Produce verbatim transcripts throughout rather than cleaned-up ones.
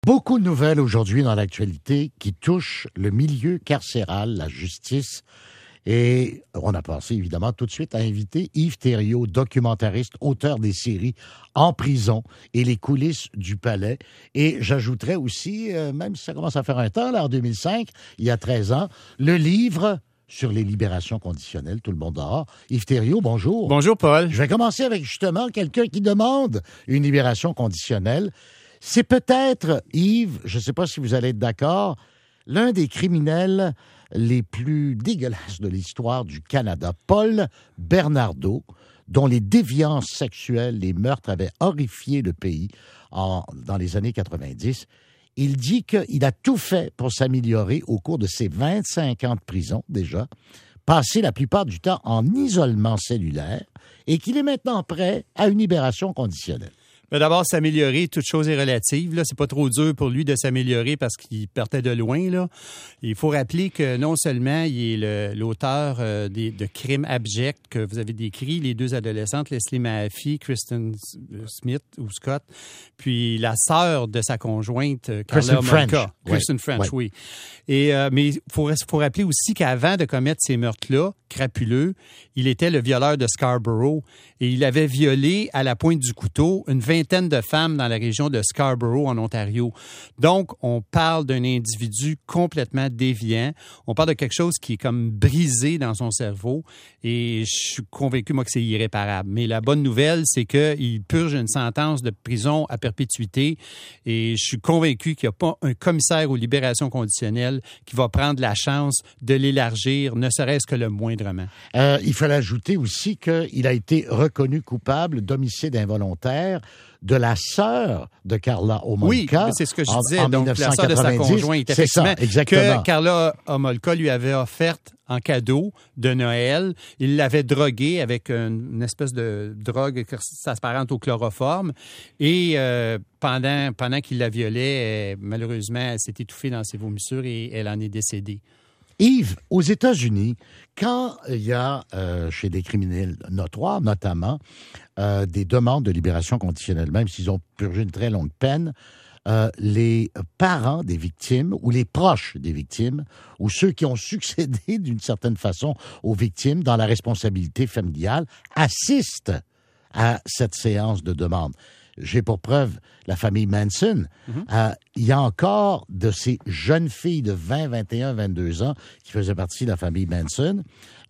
Beaucoup de nouvelles aujourd'hui dans l'actualité qui touchent le milieu carcéral, la justice. Et on a pensé évidemment tout de suite à inviter Yves Thériault, documentariste, auteur des séries En prison et les coulisses du palais. Et j'ajouterais aussi, euh, même si ça commence à faire un temps, là, en deux mille cinq, il y a treize ans, le livre sur les libérations conditionnelles, tout le monde dehors. Yves Thériault, bonjour. Bonjour, Paul. Je vais commencer avec justement quelqu'un qui demande une libération conditionnelle. C'est peut-être, Yves, je ne sais pas si vous allez être d'accord, l'un des criminels les plus dégueulasses de l'histoire du Canada, Paul Bernardo, dont les déviances sexuelles, les meurtres avaient horrifié le pays en, dans les années quatre-vingt-dix. Il dit qu'il a tout fait pour s'améliorer au cours de ses vingt-cinq ans de prison déjà, passé la plupart du temps en isolement cellulaire et qu'il est maintenant prêt à une libération conditionnelle. Mais d'abord, s'améliorer, toute chose est relative. Là, c'est pas trop dur pour lui de s'améliorer parce qu'il partait de loin. Là. Il faut rappeler que non seulement il est le, l'auteur euh, des, de Crimes abjects que vous avez décrits, les deux adolescentes, Leslie Mahaffey, Kristen Smith ou Scott, puis la sœur de sa conjointe, Karla Homolka. Kristen French, ouais. oui. Et, euh, mais il faut, faut rappeler aussi qu'avant de commettre ces meurtres-là, crapuleux, il était le violeur de Scarborough et il avait violé à la pointe du couteau une vingtaine de femmes dans la région de Scarborough, en Ontario. Donc, on parle d'un individu complètement déviant. On parle de quelque chose qui est comme brisé dans son cerveau et je suis convaincu, moi, que c'est irréparable. Mais la bonne nouvelle, c'est qu'il purge une sentence de prison à perpétuité et je suis convaincu qu'il n'y a pas un commissaire aux libérations conditionnelles qui va prendre la chance de l'élargir, ne serait-ce que le moindrement. Euh, il fallait ajouter aussi qu'il a été reconnu coupable d'homicide involontaire de la sœur de Karla Homolka. Oui, c'est ce que je en, disais. en Donc, la sœur de sa conjointe, c'est ça, exactement. Que Karla Homolka lui avait offerte en cadeau de Noël. Il l'avait droguée avec une, une espèce de drogue qui s'apparente au chloroforme. Et euh, pendant, pendant qu'il la violait, elle, malheureusement, elle s'est étouffée dans ses vomissures et elle en est décédée. Yves, aux États-Unis, quand il y a euh, chez des criminels notoires, notamment, euh, des demandes de libération conditionnelle, même s'ils ont purgé une très longue peine, euh, les parents des victimes ou les proches des victimes ou ceux qui ont succédé d'une certaine façon aux victimes dans la responsabilité familiale assistent à cette séance de demande. J'ai pour preuve la famille Manson. Mm-hmm. Euh, il y a encore de ces jeunes filles de vingt, vingt et un, vingt-deux ans qui faisaient partie de la famille Manson,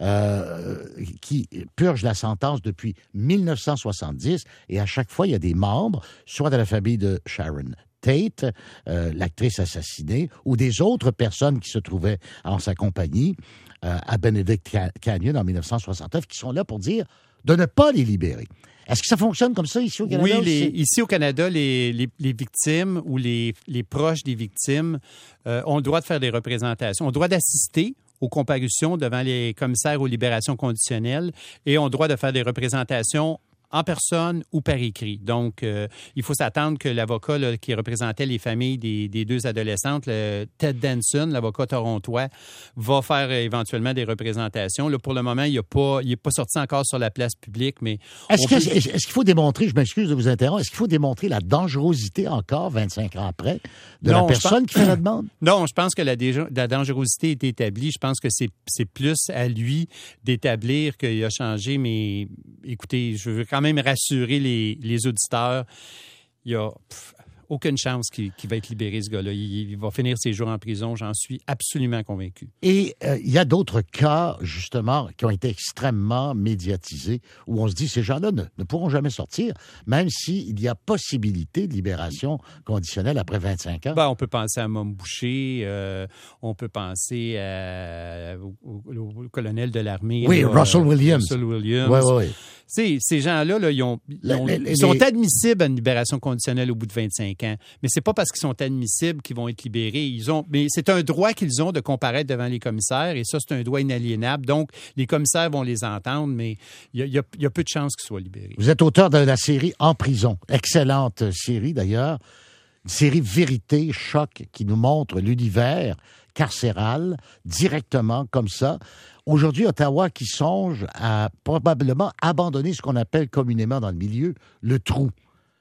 euh, qui purgent la sentence depuis mille neuf cent soixante-dix. Et à chaque fois, il y a des membres, soit de la famille de Sharon Tate, euh, l'actrice assassinée, ou des autres personnes qui se trouvaient en sa compagnie euh, à Benedict Canyon en mille neuf cent soixante-neuf, qui sont là pour dire de ne pas les libérer. Est-ce que ça fonctionne comme ça ici au Canada? Oui, les, ici au Canada, les, les, les victimes ou les, les proches des victimes euh, ont le droit de faire des représentations, ont le droit d'assister aux comparutions devant les commissaires aux libérations conditionnelles et ont le droit de faire des représentations en personne ou par écrit. Donc, euh, il faut s'attendre que l'avocat là, qui représentait les familles des, des deux adolescentes, le Ted Danson, l'avocat torontois, va faire euh, éventuellement des représentations. Là, pour le moment, il n'est pas, pas sorti encore sur la place publique, mais... Est-ce, que, peut... est-ce qu'il faut démontrer, je m'excuse de vous interrompre, est-ce qu'il faut démontrer la dangerosité encore, vingt-cinq ans après, de non, la personne pense... qui fait la demande? Non, je pense que la, dé... la dangerosité est établie. Je pense que c'est, c'est plus à lui d'établir qu'il a changé, mais écoutez, je veux quand même rassurer les, les auditeurs. Il n'y a pff, aucune chance qu'il, qu'il va être libéré, ce gars-là. Il, il va finir ses jours en prison, j'en suis absolument convaincu. Et euh, il y a d'autres cas, justement, qui ont été extrêmement médiatisés, où on se dit ces gens-là ne, ne pourront jamais sortir, même s'il y a possibilité de libération conditionnelle après vingt-cinq ans. Ben, on peut penser à Mom Boucher, euh, on peut penser à, au, au, au colonel de l'armée. Oui, là, Russell Williams. Russell Williams. Oui, oui, oui. Ces, ces gens-là, là, ils, ont, ils, ont, les, les, ils sont les... admissibles à une libération conditionnelle au bout de vingt-cinq ans. Mais c'est pas parce qu'ils sont admissibles qu'ils vont être libérés. Ils ont, mais c'est un droit qu'ils ont de comparaître devant les commissaires et ça, c'est un droit inaliénable. Donc, les commissaires vont les entendre, mais il y a, il y a, il y a peu de chances qu'ils soient libérés. Vous êtes auteur de la série En prison. Excellente série, d'ailleurs. Une série vérité, choc, qui nous montre l'univers carcéral directement comme ça. Aujourd'hui, Ottawa qui songe à probablement abandonner ce qu'on appelle communément dans le milieu le trou.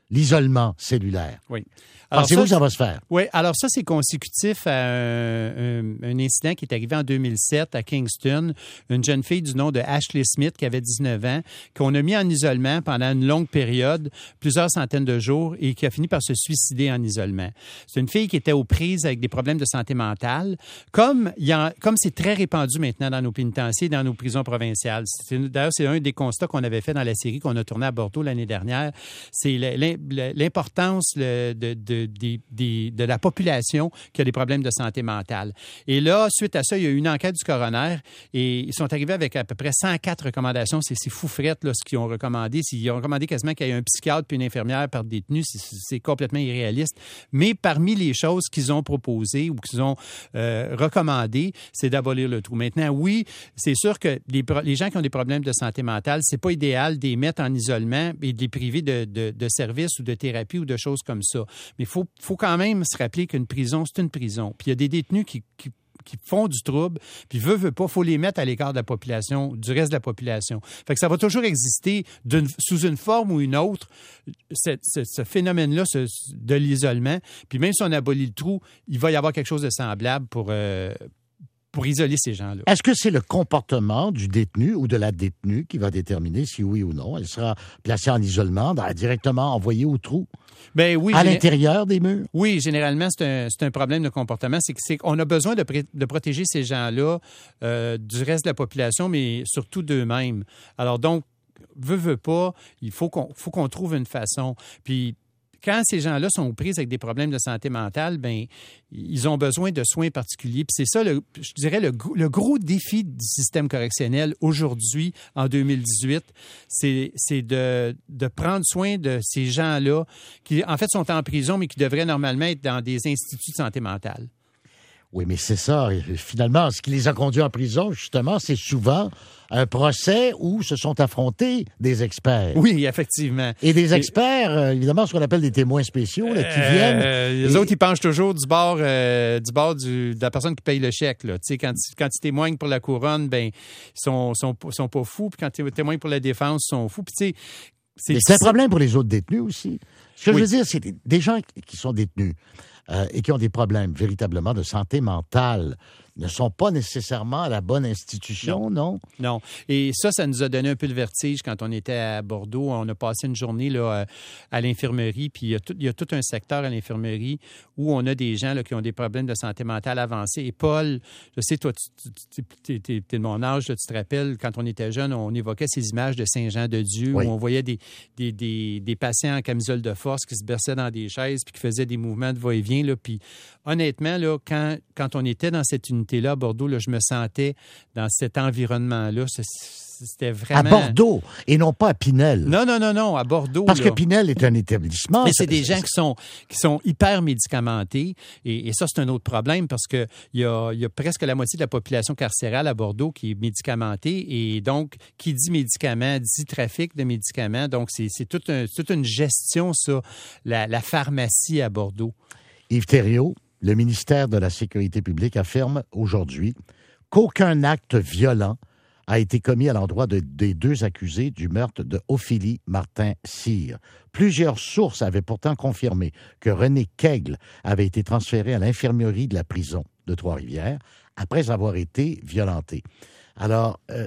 l'isolement cellulaire. Oui. Pensez-vous que ça va se faire? Oui, alors ça, c'est consécutif à un, un, un incident qui est arrivé en deux mille sept à Kingston. Une jeune fille du nom de Ashley Smith, qui avait dix-neuf ans, qu'on a mis en isolement pendant une longue période, plusieurs centaines de jours, et qui a fini par se suicider en isolement. C'est une fille qui était aux prises avec des problèmes de santé mentale, comme, il y a, comme c'est très répandu maintenant dans nos pénitenciers et dans nos prisons provinciales. C'est, d'ailleurs, c'est un des constats qu'on avait fait dans la série qu'on a tournée à Bordeaux l'année dernière. C'est l'importance de, de Des, des, de la population qui a des problèmes de santé mentale. Et là, suite à ça, il y a eu une enquête du coroner et ils sont arrivés avec à peu près cent quatre recommandations. C'est, c'est fou frette, là, ce qu'ils ont recommandé. Ils ont recommandé quasiment qu'il y ait un psychiatre puis une infirmière par détenu. C'est, c'est complètement irréaliste. Mais parmi les choses qu'ils ont proposées ou qu'ils ont euh, recommandées, c'est d'abolir le trou. Maintenant, oui, c'est sûr que les, les gens qui ont des problèmes de santé mentale, c'est pas idéal de les mettre en isolement et de les priver de, de, de services ou de thérapie ou de choses comme ça. Mais il faut, faut quand même se rappeler qu'une prison, c'est une prison. Puis il y a des détenus qui, qui, qui font du trouble, puis veut, veut pas, il faut les mettre à l'écart de la population, du reste de la population. Fait que ça va toujours exister d'une, sous une forme ou une autre, ce, ce, ce phénomène-là ce, de l'isolement. Puis même si on abolit le trou, il va y avoir quelque chose de semblable pour... Euh, pour isoler ces gens-là. Est-ce que c'est le comportement du détenu ou de la détenue qui va déterminer si oui ou non elle sera placée en isolement, directement envoyée au trou? Ben oui, à géné... l'intérieur des murs? Oui, généralement, c'est un, c'est un problème de comportement. C'est, que, c'est qu'on a besoin de, pré... de protéger ces gens-là euh, du reste de la population, mais surtout d'eux-mêmes. Alors donc, veut, veut pas, il faut qu'on, faut qu'on trouve une façon. Puis, quand ces gens-là sont pris avec des problèmes de santé mentale, ben ils ont besoin de soins particuliers. Puis c'est ça, le, je dirais, le, le gros défi du système correctionnel aujourd'hui, en deux mille dix-huit, c'est, c'est de, de prendre soin de ces gens-là qui, en fait, sont en prison, mais qui devraient normalement être dans des instituts de santé mentale. Oui, mais c'est ça. Finalement, ce qui les a conduits en prison, justement, c'est souvent un procès où se sont affrontés des experts. Oui, effectivement. Et des experts, et... évidemment, ce qu'on appelle des témoins spéciaux, là, qui euh, viennent... Les et... autres, ils penchent toujours du bord, euh, du bord du, de la personne qui paye le chèque. Là. Tu sais, quand, quand ils témoignent pour la couronne, ben ils sont, sont, sont pas fous. Puis quand ils témoignent pour la défense, ils sont fous. Puis tu sais... C'est, c'est un problème pour les autres détenus aussi. Ce que oui. je veux dire, c'est des gens qui sont détenus euh, et qui ont des problèmes véritablement de santé mentale ne sont pas nécessairement à la bonne institution, non? Non. Non. Et ça, ça nous a donné un peu de vertige quand on était à Bordeaux. On a passé une journée là, à l'infirmerie, puis il y a tout, il y a tout un secteur à l'infirmerie où on a des gens là, qui ont des problèmes de santé mentale avancés. Et Paul, je sais, toi, tu es de mon âge, là, tu te rappelles, quand on était jeune, on évoquait ces images de Saint-Jean-de-Dieu oui. où on voyait des, des, des, des patients en camisole de force qui se berçaient dans des chaises puis qui faisaient des mouvements de va-et-vient. Là, puis honnêtement, là, quand, quand on était dans cette unité-là à Bordeaux, là, je me sentais dans cet environnement-là. C'était vraiment... À Bordeaux et non pas à Pinel. Non, non, non, non, à Bordeaux. Parce là. que Pinel est un établissement. Mais c'est des gens qui sont, qui sont hyper médicamentés. Et, et ça, c'est un autre problème parce qu'il y a, y a presque la moitié de la population carcérale à Bordeaux qui est médicamentée. Et donc, qui dit médicaments, dit trafic de médicaments. Donc, c'est, c'est toute, un, toute une gestion, ça, la, la pharmacie à Bordeaux. Yves Thériault, le ministère de la Sécurité publique affirme aujourd'hui qu'aucun acte violent a été commis à l'endroit de, des deux accusés du meurtre de Ophélie Martin-Cyr. Plusieurs sources avaient pourtant confirmé que René Kegel avait été transféré à l'infirmerie de la prison de Trois-Rivières après avoir été violenté. Alors, euh,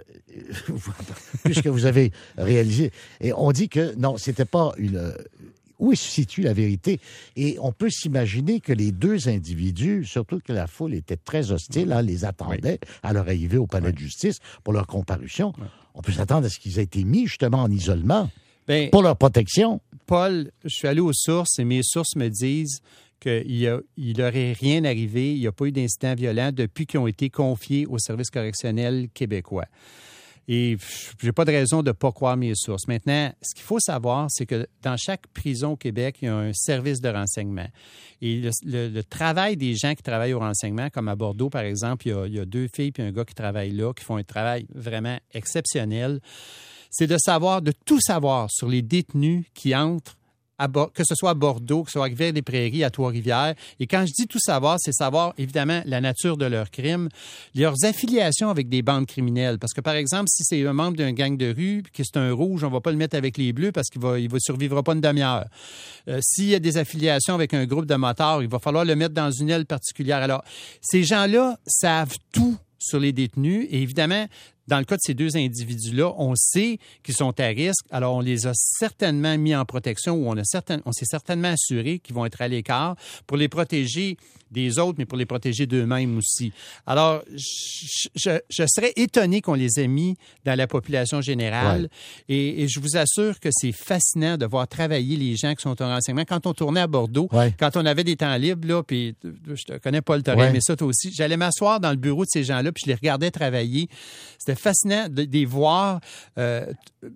puisque vous avez réalisé, et on dit que non, c'était pas une... Où se situe la vérité? Et on peut s'imaginer que les deux individus, surtout que la foule était très hostile, hein, les attendait oui. à leur arrivée au palais oui. de justice pour leur comparution. Oui. On peut s'attendre à ce qu'ils aient été mis justement en isolement ben, pour leur protection. Paul, je suis allé aux sources et mes sources me disent qu'il n'aurait rien arrivé, il n'y a pas eu d'incident violent depuis qu'ils ont été confiés au service correctionnel québécois. Et j'ai pas de raison de ne pas croire mes sources. Maintenant, ce qu'il faut savoir, c'est que dans chaque prison au Québec, il y a un service de renseignement. Et le, le, le travail des gens qui travaillent au renseignement, comme à Bordeaux, par exemple, il y a, il y a deux filles puis un gars qui travaillent là, qui font un travail vraiment exceptionnel. C'est de savoir, de tout savoir sur les détenus qui entrent à, que ce soit à Bordeaux, que ce soit à Rivière-des-Prairies, à Trois-Rivières. Et quand je dis tout savoir, c'est savoir, évidemment, la nature de leurs crimes, leurs affiliations avec des bandes criminelles. Parce que, par exemple, si c'est un membre d'un gang de rue, puis que c'est un rouge, on va pas le mettre avec les bleus parce qu'il va, il va survivra pas une demi-heure. Euh, s'il y a des affiliations avec un groupe de motards, il va falloir le mettre dans une aile particulière. Alors, ces gens-là savent tout sur les détenus. Et évidemment, dans le cas de ces deux individus-là, on sait qu'ils sont à risque. Alors, on les a certainement mis en protection ou on, a certain, on s'est certainement assuré qu'ils vont être à l'écart pour les protéger des autres, mais pour les protéger d'eux-mêmes aussi. Alors, je, je, je serais étonné qu'on les ait mis dans la population générale. Ouais. Et, et je vous assure que c'est fascinant de voir travailler les gens qui sont au renseignement. Quand on tournait à Bordeaux, ouais. quand on avait des temps libres, là, puis je te connais pas le t'aurais aimé ça toi aussi, j'allais m'asseoir dans le bureau de ces gens-là, puis je les regardais travailler. C'était fascinant de, de les voir euh,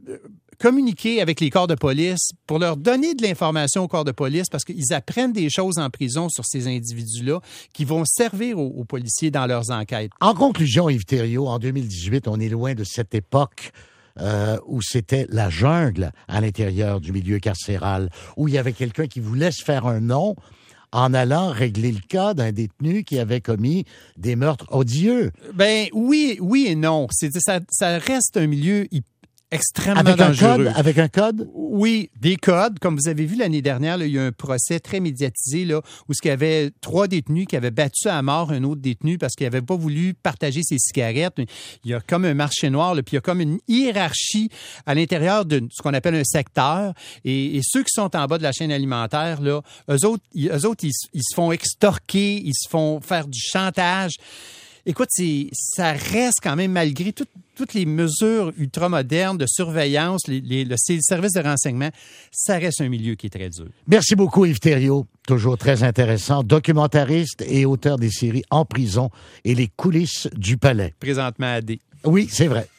communiquer avec les corps de police pour leur donner de l'information aux corps de police parce qu'ils apprennent des choses en prison sur ces individus-là qui vont servir aux, aux policiers dans leurs enquêtes. En conclusion, Yves Thériault, en deux mille dix-huit, on est loin de cette époque euh, où c'était la jungle à l'intérieur du milieu carcéral, où il y avait quelqu'un qui voulait se faire un nom en allant régler le cas d'un détenu qui avait commis des meurtres odieux. Ben oui, oui et non. C'est, ça, ça reste un milieu extrêmement avec dangereux. Un code, avec un code? Oui, des codes. Comme vous avez vu l'année dernière, là, il y a un procès très médiatisé là, où il y avait trois détenus qui avaient battu à mort un autre détenu parce qu'il n'avait pas voulu partager ses cigarettes. Il y a comme un marché noir, là, puis il y a comme une hiérarchie à l'intérieur de ce qu'on appelle un secteur. Et, et ceux qui sont en bas de la chaîne alimentaire, là, eux autres, eux autres ils, ils se font extorquer, ils se font faire du chantage. Écoute, c'est, ça reste quand même, malgré tout, toutes les mesures ultramodernes de surveillance, les, les, le service de renseignement, ça reste un milieu qui est très dur. Merci beaucoup, Yves Thériault. Toujours très intéressant. Documentariste et auteur des séries En prison et les coulisses du palais. Présentement à D. Oui, c'est vrai.